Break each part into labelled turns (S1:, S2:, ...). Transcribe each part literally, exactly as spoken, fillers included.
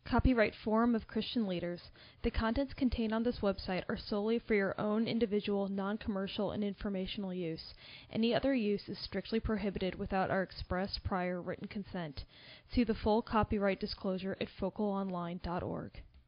S1: Copyright Forum of Christian Leaders. The contents contained on this website are solely for your own individual, non-commercial, and informational use. Any other use is strictly prohibited without our express prior written consent. See the full copyright disclosure at focal online dot org.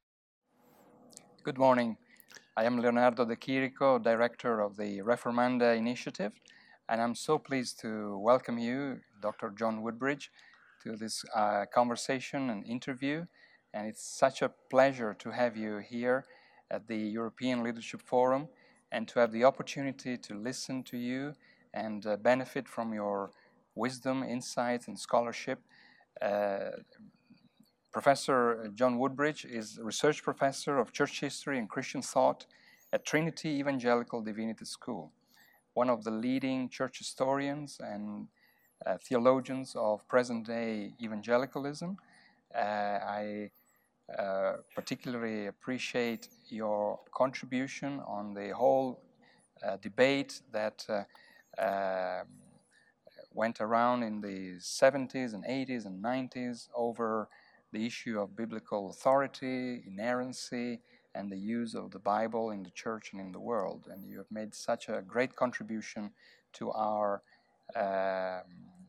S2: Good morning. I am Leonardo De Chirico, Director of the Reformanda Initiative, and I'm so pleased to welcome you, Doctor John Woodbridge, to this uh, conversation and interview. And it's such a pleasure to have you here at the European Leadership Forum and to have the opportunity to listen to you and uh, benefit from your wisdom, insights, and scholarship. Uh, Professor John Woodbridge is Research Professor of Church History and Christian Thought at Trinity Evangelical Divinity School, one of the leading church historians and uh, theologians of present-day evangelicalism. Uh, I uh, particularly appreciate your contribution on the whole uh, debate that uh, uh, went around in the seventies and eighties and nineties over the issue of biblical authority, inerrancy, and the use of the Bible in the church and in the world. And you have made such a great contribution to our uh,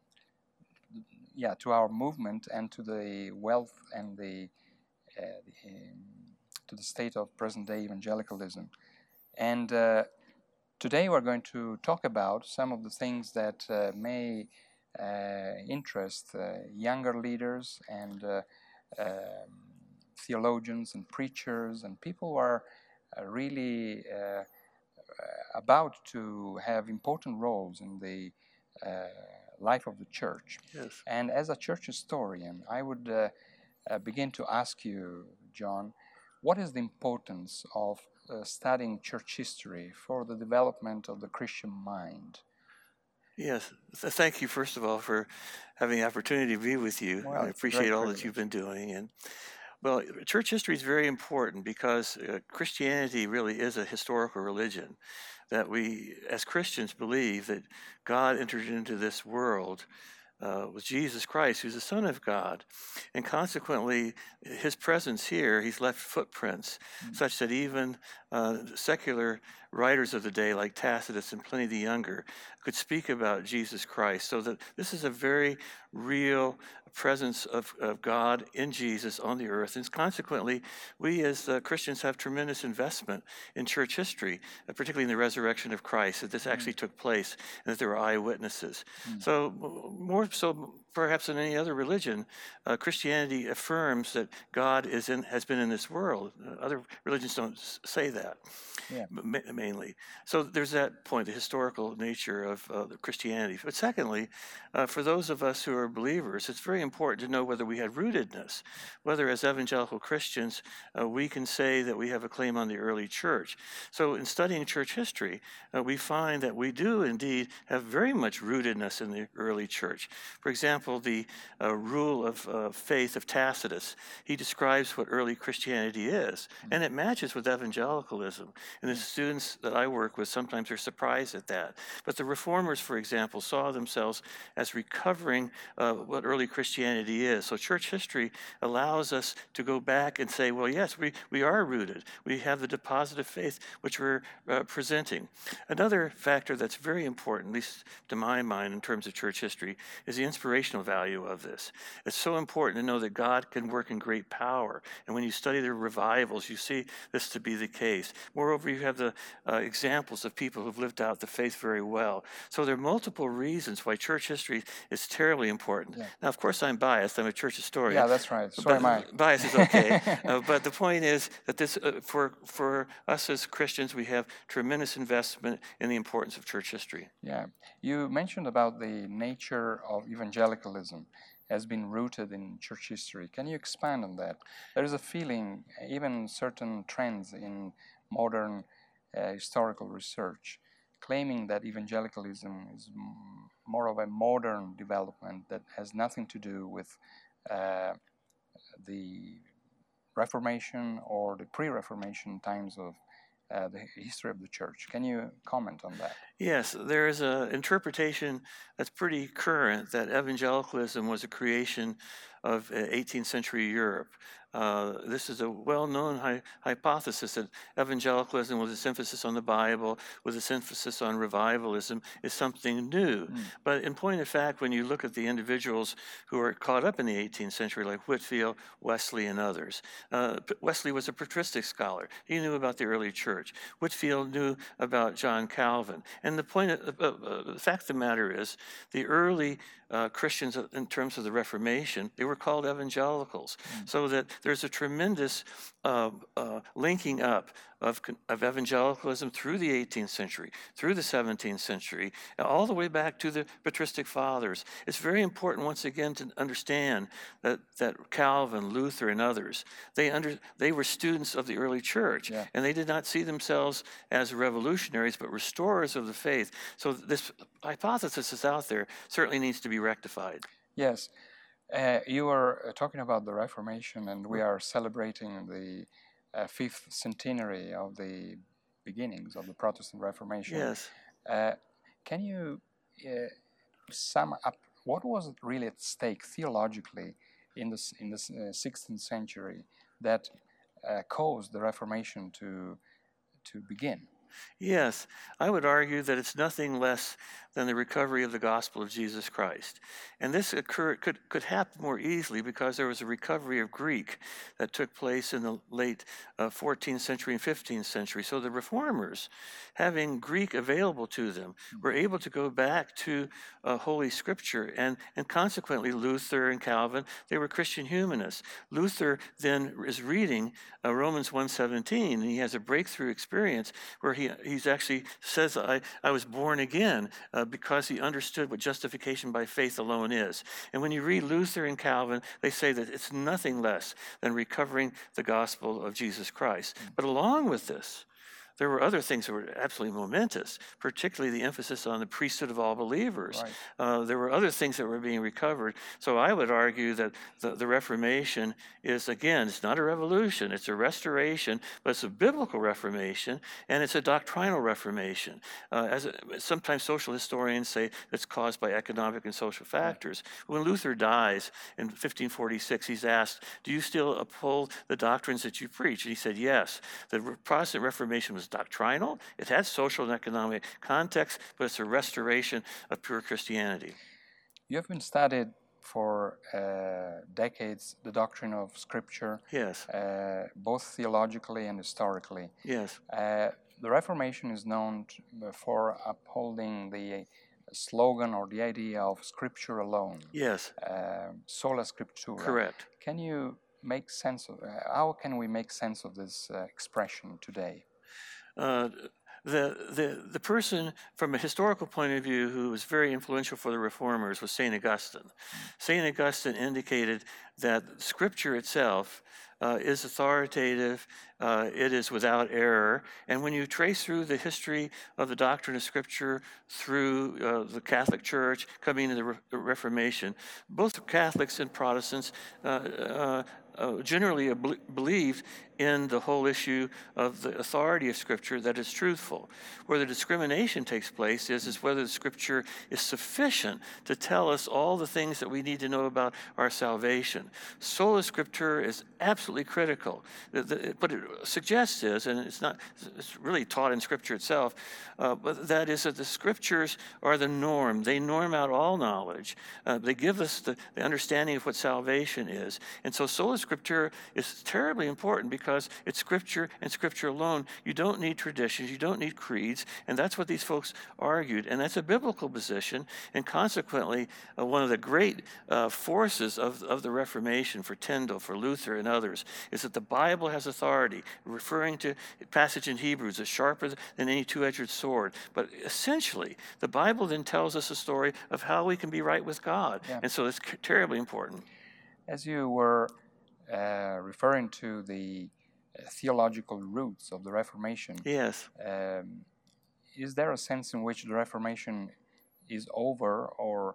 S2: yeah, to our movement and to the wealth and the, uh, the um, to the state of present-day evangelicalism. And uh, today we're going to talk about some of the things that uh, may uh, interest uh, younger leaders and uh, um, theologians and preachers and people who are uh, really uh, about to have important roles in the uh, life of the church.
S3: Yes.
S2: And as a church historian, I would uh, uh, begin to ask you, John, what is the importance of uh, studying church history for the development of the Christian mind?
S3: Yes. Th- thank you, first of all, for having the opportunity to be with you.
S2: Well,
S3: I
S2: it's a
S3: appreciate
S2: great
S3: all
S2: privilege.
S3: that you've been doing. And well, church history is very important because uh, Christianity really is a historical religion. That we, as Christians, believe that God entered into this world uh, with Jesus Christ, who's the Son of God. And consequently, his presence here, he's left footprints, mm-hmm. such that even uh, secular writers of the day, like Tacitus and Pliny the Younger, could speak about Jesus Christ. So that this is a very real presence of, of God in Jesus on the earth. And consequently, we as uh, Christians have tremendous investment in church history, uh, particularly in the resurrection of Christ, that this mm. actually took place and that there were eyewitnesses. Mm. So more so perhaps than any other religion, uh, Christianity affirms that God is in, has been in this world. Uh, other religions don't s- say that,
S2: yeah.
S3: ma- mainly. So there's that point, the historical nature of uh, Christianity. But secondly, uh, for those of us who are believers, it's very important to know whether we had rootedness, whether as evangelical Christians uh, we can say that we have a claim on the early church. So in studying church history, uh, we find that we do indeed have very much rootedness in the early church. For example, the uh, rule of uh, faith of Tacitus, he describes what early Christianity is, mm-hmm. and it matches with evangelicalism. And the students that I work with sometimes are surprised at that. But the reformers, for example, saw themselves as recovering uh, what early Christianity is. So church history allows us to go back and say, well, yes, we, we are rooted. We have the deposit of faith which we're uh, presenting. Another factor that's very important, at least to my mind in terms of church history, is the inspirational value of this. It's so important to know that God can work in great power. And when you study the revivals, you see this to be the case. Moreover, you have the uh, examples of people who've lived out the faith very well. So there are multiple reasons why church history is terribly important. Yeah. Now, of course, I'm biased. I'm a church historian.
S2: Yeah, that's right. So am I.
S3: Bias is okay. uh, but the point is that this, uh, for for us as Christians, we have tremendous investment in the importance of church history.
S2: Yeah. You mentioned about the nature of evangelicalism has been rooted in church history. Can you expand on that? There is a feeling, even certain trends in modern uh, historical research, claiming that evangelicalism is m- more of a modern development that has nothing to do with uh, the Reformation or the pre-Reformation times of uh, the history of the church. Can you comment on that?
S3: Yes, there is an interpretation that's pretty current that evangelicalism was a creation of uh, eighteenth century Europe. Uh, this is a well-known hy- hypothesis that evangelicalism, with its emphasis on the Bible, with its emphasis on revivalism, is something new.
S2: Mm.
S3: But in point of fact, when you look at the individuals who are caught up in the eighteenth century, like Whitefield, Wesley, and others, uh, Wesley was a patristic scholar. He knew about the early church. Whitefield knew about John Calvin. And the point, of, uh, uh, the fact of the matter is, the early uh, Christians, in terms of the Reformation, they were called evangelicals. Mm. So that there's a tremendous uh, uh, linking up of, of evangelicalism through the eighteenth century, through the seventeenth century, all the way back to the patristic fathers. It's very important, once again, to understand that, that Calvin, Luther, and others, they, under, they were students of the early church,
S2: yeah.
S3: and they did not see themselves as revolutionaries, but restorers of the faith. So this hypothesis is out there, certainly needs to be rectified.
S2: Yes. Uh, you were uh, talking about the Reformation, and we are celebrating the uh, fifth centenary of the beginnings of the Protestant Reformation.
S3: Yes.
S2: Uh, can you uh, sum up what was really at stake theologically in the in the uh, sixteenth century that uh, caused the Reformation to to begin?
S3: Yes, I would argue that it's nothing less than the recovery of the gospel of Jesus Christ. And this occurred, could, could happen more easily because there was a recovery of Greek that took place in the late uh, fourteenth century and fifteenth century. So the reformers, having Greek available to them, were able to go back to uh, Holy Scripture. And, and consequently, Luther and Calvin, they were Christian humanists. Luther then is reading uh, Romans one seventeen, and he has a breakthrough experience where he he's actually says, I, I was born again, uh, because he understood what justification by faith alone is. And when you read Luther and Calvin, they say that it's nothing less than recovering the gospel of Jesus Christ. Mm-hmm. But along with this, there were other things that were absolutely momentous, particularly the emphasis on the priesthood of all believers.
S2: Right.
S3: Uh, there were other things that were being recovered. So I would argue that the, the Reformation is, again, it's not a revolution, it's a restoration, but it's a biblical reformation, and it's a doctrinal reformation. Uh, as a, sometimes social historians say it's caused by economic and social factors. Right. When Luther dies in fifteen forty-six, he's asked, do you still uphold the doctrines that you preach? And he said, yes. The Protestant Reformation was doctrinal, it had social and economic context, but it's a restoration of pure Christianity.
S2: You have been studied for uh, decades the doctrine of Scripture,
S3: yes,
S2: uh, both theologically and historically.
S3: Yes.
S2: Uh, the Reformation is known to, for upholding the slogan or the idea of Scripture alone.
S3: Yes.
S2: Uh, sola Scriptura.
S3: Correct.
S2: Can you make sense of, uh, how can we make sense of this uh, expression today?
S3: Uh, the, the, the person, from a historical point of view, who was very influential for the Reformers was Saint Augustine. Mm-hmm. Saint Augustine indicated that Scripture itself uh, is authoritative, uh, it is without error, and when you trace through the history of the doctrine of Scripture through uh, the Catholic Church coming into the Re- Reformation, both Catholics and Protestants uh, uh, uh, generally ab- believed in the whole issue of the authority of Scripture, that is truthful. Where the discrimination takes place is, is whether the Scripture is sufficient to tell us all the things that we need to know about our salvation. Sola Scriptura is absolutely critical. The, the, what it suggests is, and it's not, it's really taught in Scripture itself, uh, but that is that the Scriptures are the norm. They norm out all knowledge. Uh, they give us the, the understanding of what salvation is. And so Sola Scriptura is terribly important because Because it's Scripture and Scripture alone. You don't need traditions, you don't need creeds, and that's what these folks argued. And that's a biblical position, and consequently, uh, one of the great uh, forces of, of the Reformation for Tyndale, for Luther, and others, is that the Bible has authority, referring to a passage in Hebrews, is sharper than any two-edged sword. But essentially, the Bible then tells us a story of how we can be right with God, yeah. And so it's terribly important.
S2: As you were uh, referring to the theological roots of the Reformation.
S3: Yes.
S2: Um, is there a sense in which the Reformation is over, or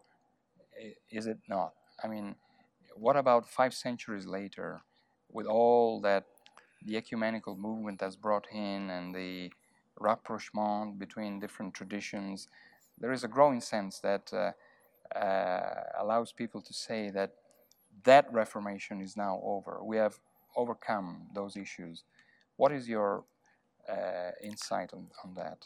S2: is it not? I mean, what about five centuries later, with all that the ecumenical movement has brought in and the rapprochement between different traditions? There is a growing sense that uh, uh, allows people to say that that Reformation is now over. We have overcome those issues. What is your uh, insight on, on that?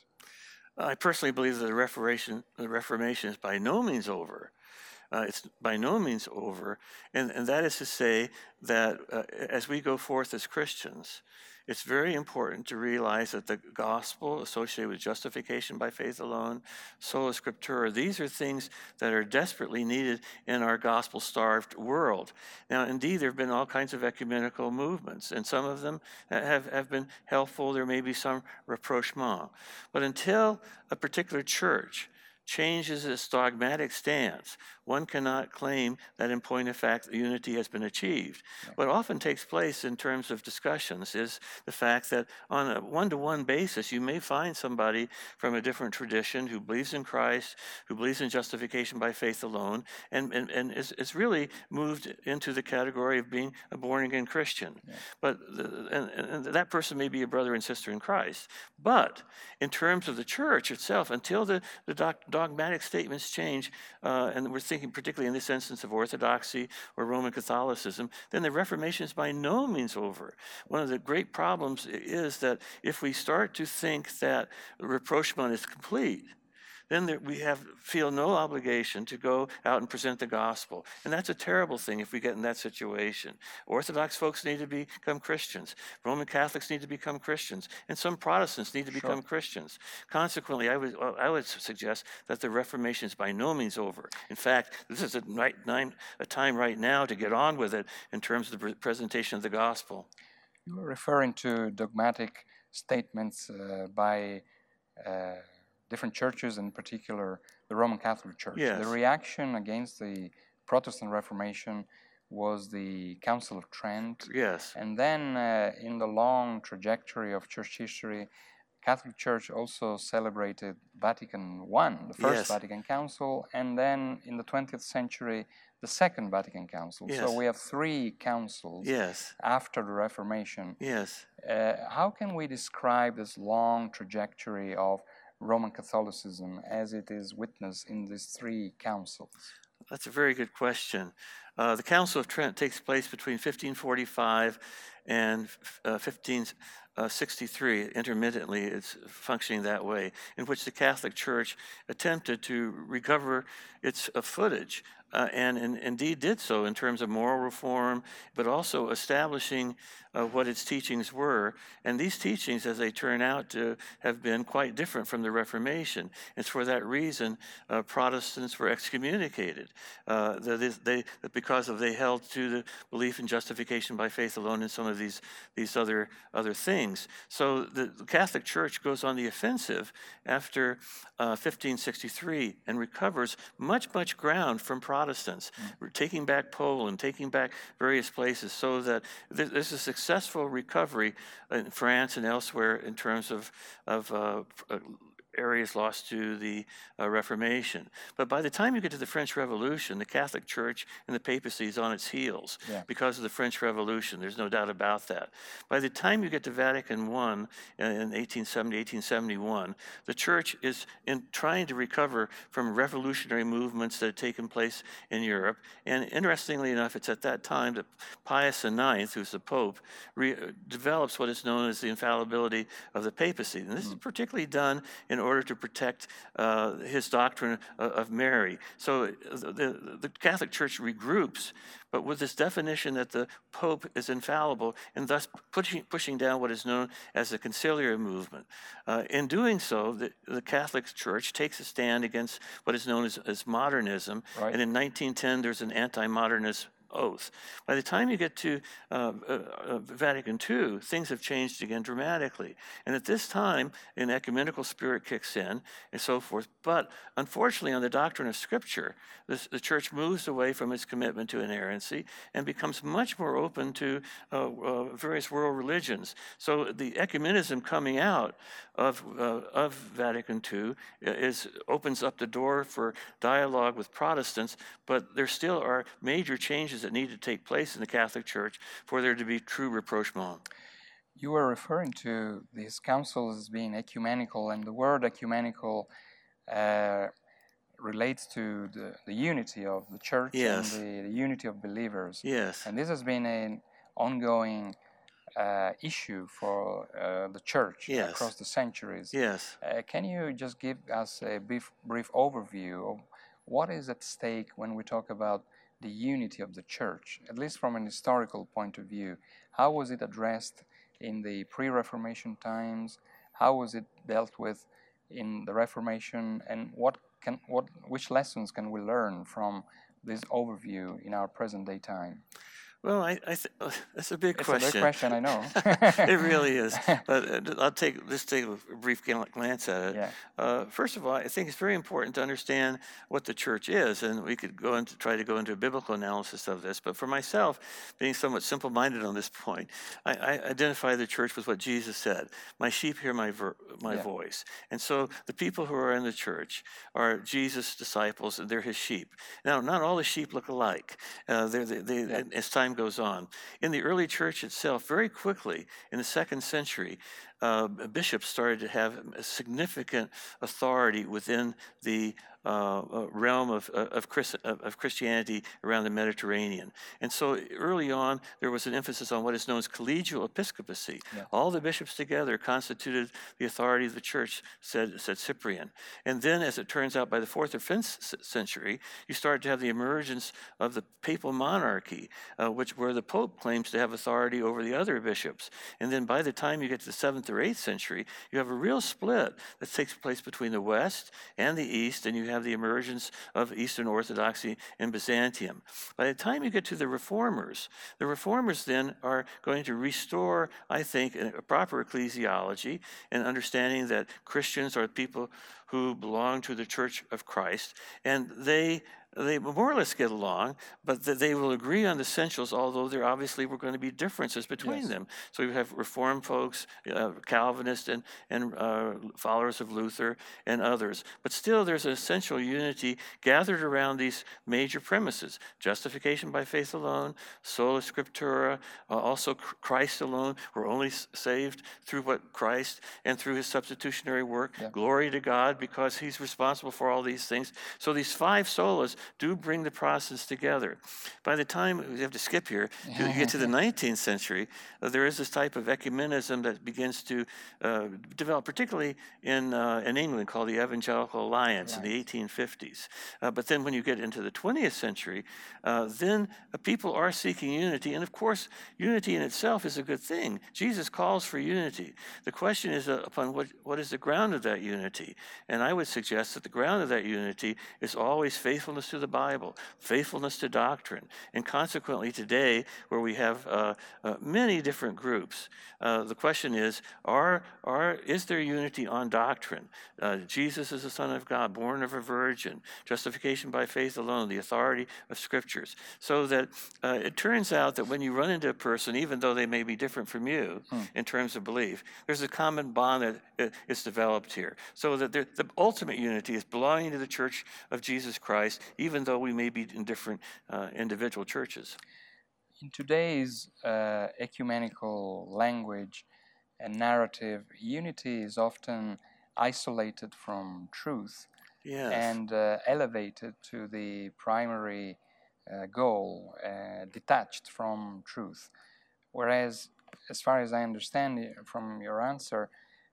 S3: I personally believe that the Reformation, the Reformation is by no means over. Uh, it's by no means over, and, and that is to say that uh, as we go forth as Christians, it's very important to realize that the gospel associated with justification by faith alone, sola scriptura, these are things that are desperately needed in our gospel-starved world. Now, indeed, there have been all kinds of ecumenical movements, and some of them have, have been helpful. There may be some rapprochement. But until a particular church changes its dogmatic stance, one cannot claim that in point of fact unity has been achieved. Yeah. What often takes place in terms of discussions is the fact that on a one-to-one basis you may find somebody from a different tradition who believes in Christ, who believes in justification by faith alone, and, and, and is, is really moved into the category of being a born-again Christian. Yeah. But the, and, and that person may be a brother and sister in Christ. But in terms of the church itself, until the, the doc, dogmatic statements change, uh, and we're thinking particularly in this instance of Orthodoxy or Roman Catholicism, then the Reformation is by no means over. One of the great problems is that if we start to think that rapprochement is complete, then there, we have feel no obligation to go out and present the gospel. And that's a terrible thing if we get in that situation. Orthodox folks need to become Christians. Roman Catholics need to become Christians. And some Protestants need to
S2: Sure.
S3: become Christians. Consequently, I would, I would suggest that the Reformation is by no means over. In fact, this is a, right, a time right now to get on with it in terms of the presentation of the gospel.
S2: You were referring to dogmatic statements uh, by uh, different churches, in particular the Roman Catholic Church.
S3: Yes.
S2: The reaction against the Protestant Reformation was the Council of Trent.
S3: Yes.
S2: And then uh, in the long trajectory of church history, Catholic Church also celebrated Vatican One, the first
S3: Yes.
S2: Vatican Council, and then in the twentieth century, the Second Vatican Council.
S3: Yes.
S2: So we have three councils
S3: Yes.
S2: after the Reformation.
S3: Yes.
S2: Uh, how can we describe this long trajectory of Roman Catholicism as it is witnessed in these three councils?
S3: That's a very good question. Uh, the Council of Trent takes place between fifteen forty-five and uh, fifteen sixty-three, intermittently it's functioning that way, in which the Catholic Church attempted to recover its uh, footage, uh, and, and indeed did so in terms of moral reform, but also establishing uh, what its teachings were. And these teachings, as they turn out to have been quite different from the Reformation. It's for that reason uh, Protestants were excommunicated, uh, that is, they, that because of they held to the belief in justification by faith alone and some of these, these other, other things. So the Catholic Church goes on the offensive after uh, fifteen sixty-three and recovers much, much ground from Protestants, mm. taking back Poland, taking back various places, so that there's a successful recovery in France and elsewhere in terms of, of uh, areas lost to the uh, Reformation. But by the time you get to the French Revolution, the Catholic Church and the papacy is on its heels yeah. because of the French Revolution. There's no doubt about that. By the time you get to Vatican One in eighteen seventy, eighteen seventy-one, the Church is in trying to recover from revolutionary movements that had taken place in Europe. And interestingly enough, it's at that time that Pius the ninth, who's the Pope, re develops what is known as the infallibility of the papacy. And this mm. is particularly done in order to protect uh, his doctrine of, of Mary. So the, the, the Catholic Church regroups, but with this definition that the Pope is infallible, and thus pushing, pushing down what is known as the conciliar movement. Uh, in doing so, the, the Catholic Church takes a stand against what is known as, as modernism, right. And in nineteen ten there's an anti-modernist oath. By the time you get to uh, uh, Vatican Two, things have changed again dramatically. And at this time, an ecumenical spirit kicks in and so forth. But unfortunately, on the doctrine of Scripture, this, the Church moves away from its commitment to inerrancy and becomes much more open to uh, uh, various world religions. So the ecumenism coming out of, uh, of Vatican Two is, opens up the door for dialogue with Protestants, but there still are major changes that need to take place in the Catholic Church for there to be true rapprochement.
S2: You were referring to these councils as being ecumenical, and the word ecumenical uh, relates to the, the unity of the church
S3: Yes.
S2: and the, the unity of believers.
S3: Yes.
S2: And this has been an ongoing uh, issue for uh, the church
S3: Yes.
S2: across the centuries.
S3: Yes.
S2: Uh, can you just give us a brief, brief overview of what is at stake when we talk about the unity of the church, at least from an historical point of view? How was it addressed in the pre-Reformation times? How was it dealt with in the Reformation? And what can, what, which lessons can we learn from this overview in our present-day time?
S3: Well, I, I th- uh, that's a big
S2: It's
S3: question.
S2: a big question, I know.
S3: It really is. But uh, I'll take let's take a brief glance at it.
S2: Yeah.
S3: Uh, first of all, I think it's very important to understand what the church is, and we could go into try to go into a biblical analysis of this. But for myself, being somewhat simple-minded on this point, I, I identify the church with what Jesus said: "My sheep hear my ver- my
S2: Yeah.
S3: voice." And so the people who are in the church are Jesus' disciples, and they're His sheep. Now, not all the sheep look alike. Uh, they're, they, they,
S2: Yeah.
S3: As time goes on, in the early church itself, very quickly in the second century, uh, bishops started to have a significant authority within the uh, uh, realm of uh, of, Chris, of of Christianity around the Mediterranean. And so early on, there was an emphasis on what is known as collegial episcopacy.
S2: Yeah.
S3: All the bishops together constituted the authority of the church, said, said Cyprian. And then, as it turns out, by the fourth or fifth c- century, you start to have the emergence of the papal monarchy, uh, which where the Pope claims to have authority over the other bishops. And then by the time you get to the seventh or eighth century, you have a real split that takes place between the West and the East, and you have the emergence of Eastern Orthodoxy and Byzantium. By the time you get to the Reformers, the Reformers then are going to restore, I think, a proper ecclesiology and understanding that Christians are people who belong to the Church of Christ, and they they more or less get along, but that they will agree on the essentials, although there obviously were going to be differences between
S2: Yes.
S3: them. So you have Reformed folks, uh, Calvinists, and, and uh, followers of Luther and others. But still, there's an essential unity gathered around these major premises: justification by faith alone, sola scriptura, uh, also Christ alone. We're only saved through what Christ and through His substitutionary work.
S2: Yeah.
S3: Glory to God, because He's responsible for all these things. So these five solas do bring the Protestants together. By the time, we have to skip here, you get to the nineteenth century, uh, there is this type of ecumenism that begins to uh, develop, particularly in uh, in England, called the Evangelical Alliance in the
S2: Right.
S3: eighteen fifties. Uh, but then when you get into the twentieth century, uh, then uh, people are seeking unity. And of course, unity in itself is a good thing. Jesus calls for unity. The question is uh, upon what, what is the ground of that unity? And I would suggest that the ground of that unity is always faithfulness to the Bible, faithfulness to doctrine. And consequently today, where we have uh, uh, many different groups, uh, the question is, are, are, is there unity on doctrine? Uh, Jesus is the Son of God, born of a virgin, justification by faith alone, the authority of Scriptures. So that uh, it turns out that when you run into a person, even though they may be different from you
S2: Hmm.
S3: in terms of belief, there's a common bond that uh, is developed here. So that there, the ultimate unity is belonging to the Church of Jesus Christ, even though we may be in different uh, individual churches.
S2: In today's uh, ecumenical language and narrative, unity is often isolated from truth
S3: Yes.
S2: and uh, elevated to the primary uh, goal, uh, detached from truth. Whereas, as far as I understand it from your answer,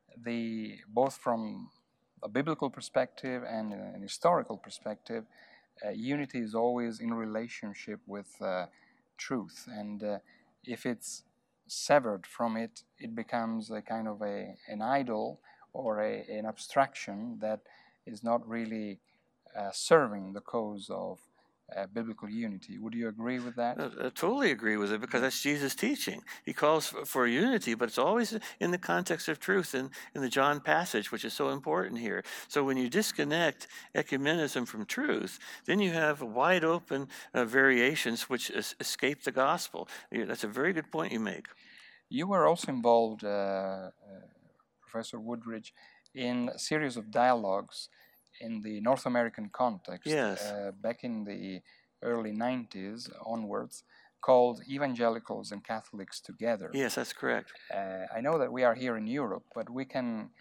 S2: the both from a biblical perspective and an historical perspective, uh, unity is always in relationship with uh, truth, and uh, if it's severed from it, it becomes a kind of a an idol or a, an abstraction that is not really uh, serving the cause of uh, biblical unity. Would you agree with that?
S3: I, I totally agree with it, because that's Jesus' teaching. He calls for, for unity, but it's always in the context of truth in, in the John passage, which is so important here. So when you disconnect ecumenism from truth, then you have wide open uh, variations which es- escape the gospel. Yeah, that's a very good point you make.
S2: You were also involved, uh, uh, Professor Woodbridge, in a series of dialogues in the North American context,
S3: Yes.
S2: uh, back in the early nineties onwards, called Evangelicals and Catholics Together.
S3: Yes, that's correct.
S2: Uh, I know that we are here in Europe, but we can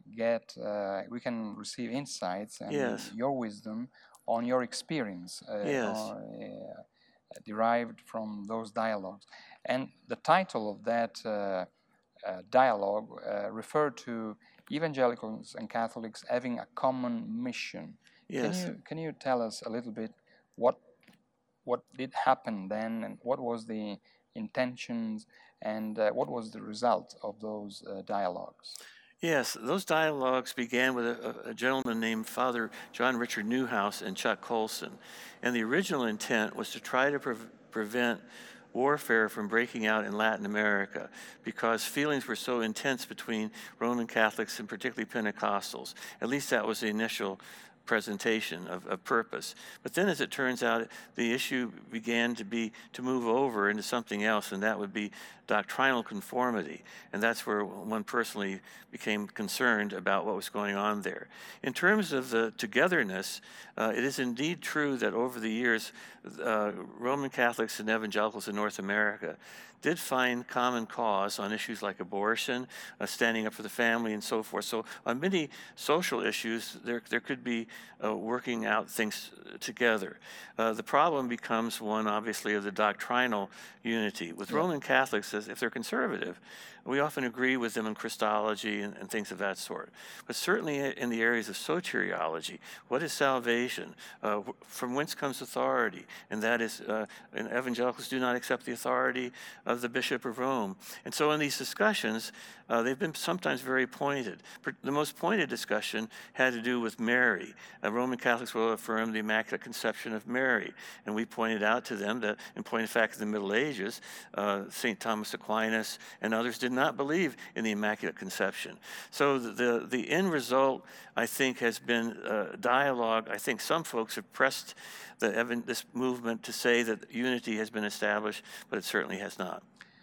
S2: get, uh, we can receive insights and
S3: Yes.
S2: your wisdom on your experience uh,
S3: Yes.
S2: or, uh, derived from those dialogues. And the title of that uh, uh, dialogue uh, referred to evangelicals and Catholics having a common mission.
S3: Yes.
S2: Can you can you tell us a little bit what what did happen then, and what was the intentions, and uh, what was the result of those uh, dialogues?
S3: Yes, those dialogues began with a, a gentleman named Father John Richard Newhouse and Chuck Colson. And the original intent was to try to pre- prevent warfare from breaking out in Latin America because feelings were so intense between Roman Catholics and particularly Pentecostals. At least that was the initial presentation of, of purpose. But then, as it turns out, the issue began to be to move over into something else, and that would be doctrinal conformity. And that's where one personally became concerned about what was going on there. In terms of the togetherness, uh, it is indeed true that over the years, uh, Roman Catholics and evangelicals in North America did find common cause on issues like abortion, uh, standing up for the family, and so forth. So on many social issues, there, there could be uh, working out things together. Uh, the problem becomes one, obviously, of the doctrinal unity. With
S2: Yeah.
S3: Roman Catholics, if they're conservative, we often agree with them in Christology and, and things of that sort. But certainly in the areas of soteriology, what is salvation? Uh, from whence comes authority? And that is, uh, and evangelicals do not accept the authority of the Bishop of Rome. And so in these discussions, uh, they've been sometimes very pointed. The most pointed discussion had to do with Mary. Uh, Roman Catholics will affirm the Immaculate Conception of Mary. And we pointed out to them that, in point of fact, in the Middle Ages, uh, Saint Thomas Aquinas and others did not believe in the Immaculate Conception. So the, the, the end result, I think, has been uh, dialogue. I think some folks have pressed the, this movement to say that unity has been established, but it certainly has not.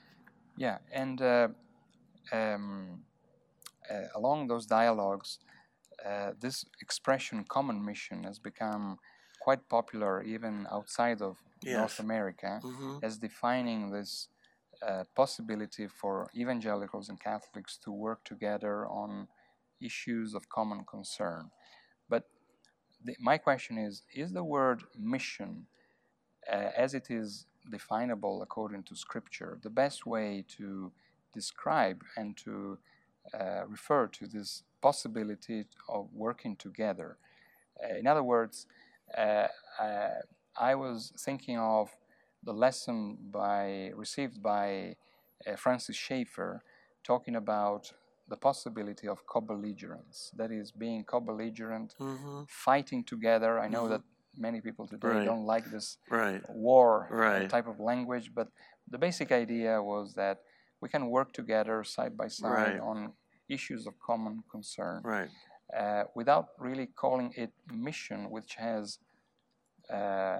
S2: Yeah, and uh, um, uh, along those dialogues, uh, this expression common mission has become quite popular even outside of
S3: Yes.
S2: North America,
S3: Mm-hmm.
S2: as defining this uh, possibility for evangelicals and Catholics to work together on issues of common concern. But the, my question is, is the word mission, uh, as it is definable according to Scripture, the best way to describe and to uh, refer to this possibility of working together? Uh, in other words, uh, uh, I was thinking of the lesson by received by uh, Francis Schaeffer, talking about the possibility of co-belligerence, that is, being co-belligerent,
S3: Mm-hmm.
S2: fighting together. I know
S3: Mm-hmm.
S2: that many people today
S3: Right.
S2: don't like this
S3: Right.
S2: war uh,
S3: Right.
S2: type of language, but the basic idea was that we can work together side by side
S3: Right.
S2: on issues of common concern,
S3: Right.
S2: uh, without really calling it mission, which has uh,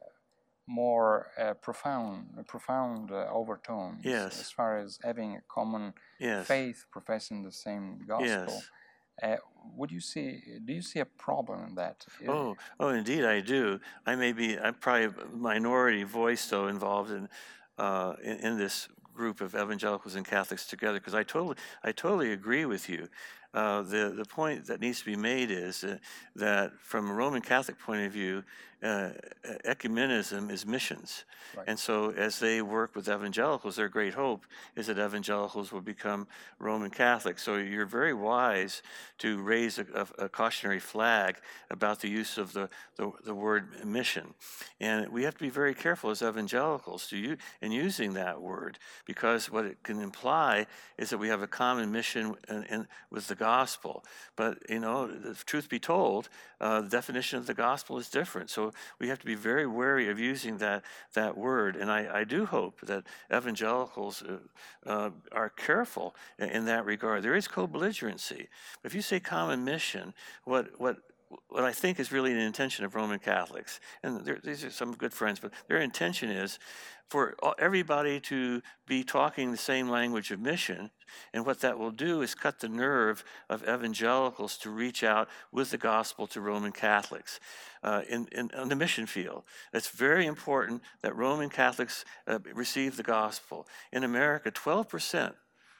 S2: more uh, profound, profound uh, overtones,
S3: Yes.
S2: as far as having a common
S3: Yes.
S2: faith, professing the same gospel.
S3: Yes.
S2: Uh, would you see? Do you see a problem in that?
S3: Oh, oh, indeed, I do. I may be, I'm probably a minority voice, though, involved in, uh, in, in this group of evangelicals and Catholics together, because I totally, I totally agree with you. Uh, the, the point that needs to be made is uh, that from a Roman Catholic point of view, uh, ecumenism is missions.
S2: Right.
S3: And so as they work with evangelicals, their great hope is that evangelicals will become Roman Catholics. So you're very wise to raise a, a, a cautionary flag about the use of the, the, the word mission. And we have to be very careful as evangelicals to use, in using that word, because what it can imply is that we have a common mission in, in, with the gospel. But, you know, the truth be told, uh, the definition of the gospel is different. So we have to be very wary of using that, that word. And I, I do hope that evangelicals uh, uh, are careful in, in that regard. There is co-belligerency. But if you say common mission, what, what, what I think is really an intention of Roman Catholics, and there, these are some good friends, but their intention is for everybody to be talking the same language of mission. And what that will do is cut the nerve of evangelicals to reach out with the gospel to Roman Catholics uh, in, in, in the mission field. It's very important that Roman Catholics uh, receive the gospel. In America, twelve percent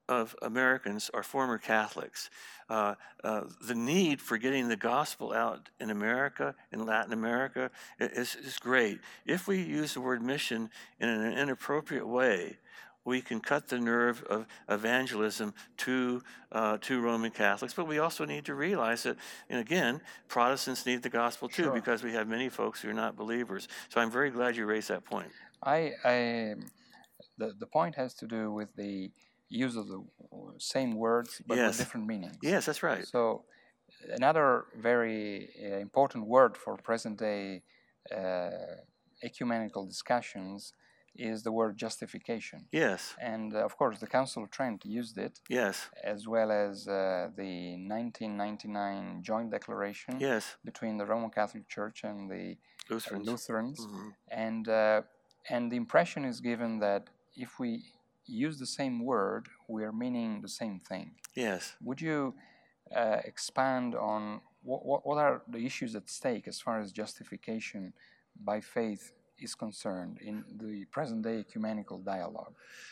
S3: of Americans are former Catholics. Uh, uh, the need for getting the gospel out in America, in Latin America, is, is great. If we use the word mission in an inappropriate way, we can cut the nerve of evangelism to uh, to Roman Catholics, but we also need to realize that, and again, Protestants need the gospel too,
S2: Sure.
S3: because we have many folks who are not believers. So I'm very glad you raised that point.
S2: I, I the, the point has to do with the use of the same words but
S3: Yes.
S2: with different meanings.
S3: Yes, that's right.
S2: So another very uh, important word for present day uh, ecumenical discussions is the word justification.
S3: Yes,
S2: And uh, of course, the Council of Trent used it,
S3: yes,
S2: as well as uh, the nineteen ninety-nine joint declaration
S3: yes.
S2: between the Roman Catholic Church and the uh,
S3: Lutherans.
S2: Lutherans.
S3: Mhm.
S2: And, uh, and the impression is given that if we use the same word, we are meaning the same thing.
S3: Yes.
S2: Would you uh, expand on what, what, what are the issues at stake as far as justification by faith is concerned in the present-day ecumenical dialogue?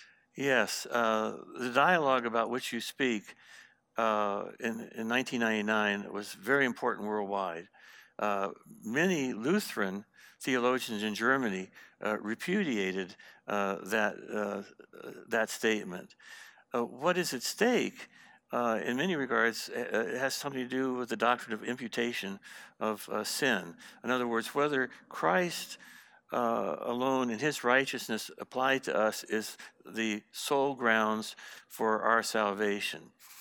S3: Yes, uh, the dialogue about which you speak uh, in, in nineteen ninety-nine was very important worldwide. Uh, many Lutheran theologians in Germany uh, repudiated uh, that, uh, that statement. Uh, what is at stake, uh, in many regards, uh, it has something to do with the doctrine of imputation of uh, sin. In other words, whether Christ Uh, alone in his righteousness applied to us is the sole grounds for our salvation.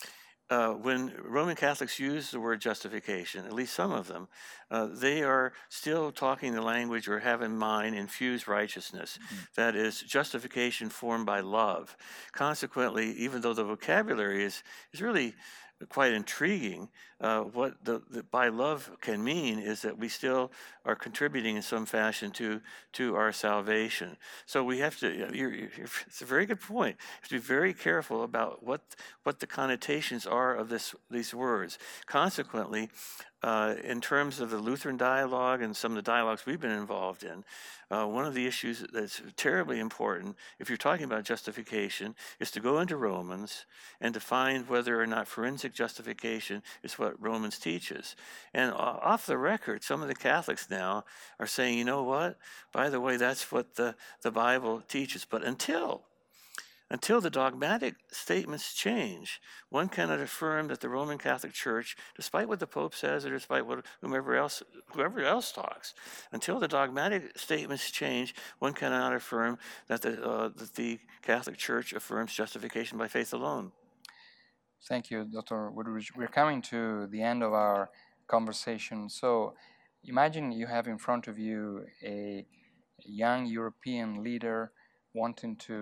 S3: Uh, when Roman Catholics use the word justification, at least some of them, uh, they are still talking the language or have in mind infused righteousness. Mm-hmm. That is justification formed by love. Consequently, even though the vocabulary is, is really quite intriguing, uh, what the, the by love can mean is that we still are contributing in some fashion to to our salvation. So we have to, you're, you're, it's a very good point, you have to be very careful about what what the connotations are of this these words. Consequently, uh, in terms of the Lutheran dialogue and some of the dialogues we've been involved in, uh, one of the issues that's terribly important, if you're talking about justification, is to go into Romans and to find whether or not forensic justification is what Romans teaches. And uh, off the record, some of the Catholics now are saying, you know what, by the way, that's what the, the Bible teaches. But until Until the dogmatic statements change, one cannot affirm that the Roman Catholic Church, despite what the Pope says or despite what whomever else, whoever else talks, until the dogmatic statements change, one cannot affirm that the, uh, that the Catholic Church affirms justification by faith alone.
S2: Thank you, Doctor Woodbridge. We're coming to the end of our conversation. So imagine you have in front of you a young European leader wanting to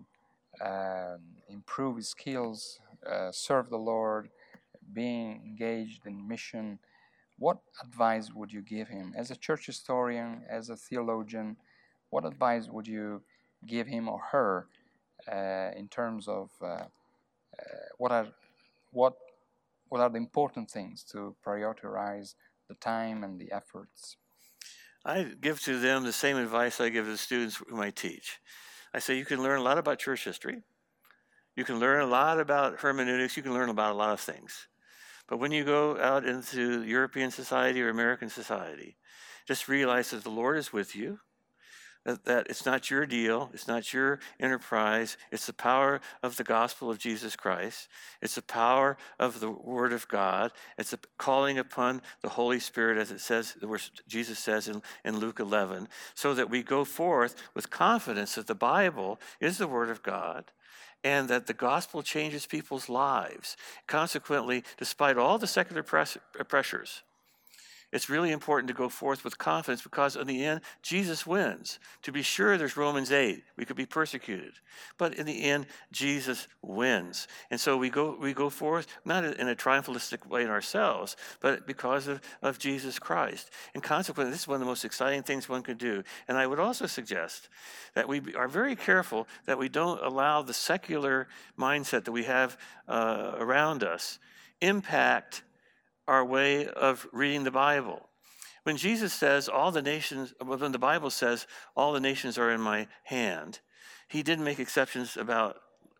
S2: Uh, improve his skills, uh, serve the Lord, being engaged in mission. What advice would you give him? As a church historian, as a theologian, what advice would you give him or her uh, in terms of uh, uh, what are what what are the important things to prioritize the time and the efforts?
S3: I give to them the same advice I give to the students whom I teach. I say you can learn a lot about church history. You can learn a lot about hermeneutics. You can learn about a lot of things. But when you go out into European society or American society, just realize that the Lord is with you, that, that it's not your deal, it's not your enterprise, it's the power of the gospel of Jesus Christ, it's the power of the Word of God, it's a calling upon the Holy Spirit, as it says, where Jesus says in, in Luke eleven, so that we go forth with confidence that the Bible is the Word of God, and that the gospel changes people's lives. Consequently, despite all the secular press, pressures, it's really important to go forth with confidence, because in the end, Jesus wins. To be sure, there's Romans eight. We could be persecuted. But in the end, Jesus wins. And so we go we go forth, not in a triumphalistic way in ourselves, but because of, of Jesus Christ. And consequently, this is one of the most exciting things one could do. And I would also suggest that we are very careful that we don't allow the secular mindset that we have uh, around us impact our way of reading the Bible. When Jesus says all the nations, when the Bible says all the nations are in my hand, he didn't make exceptions about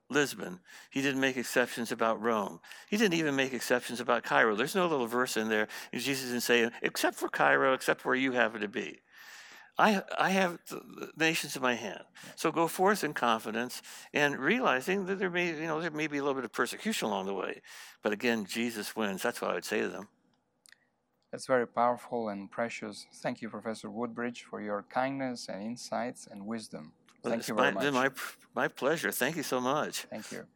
S3: Lisbon. He didn't make exceptions about Rome. He didn't even make exceptions about Cairo. There's no little verse in there. Jesus didn't say, except for Cairo, except where you happen to be. I, I have the nations in my hand. So go forth in confidence and realizing that there may, you know, there may be a little bit of persecution along the way. But again, Jesus wins. That's what I would say to them.
S2: That's very powerful and precious. Thank you, Professor Woodbridge, for your kindness and insights and wisdom.
S3: Well,
S2: Thank you
S3: my,
S2: very much.
S3: My, my pleasure. Thank you so much.
S2: Thank you.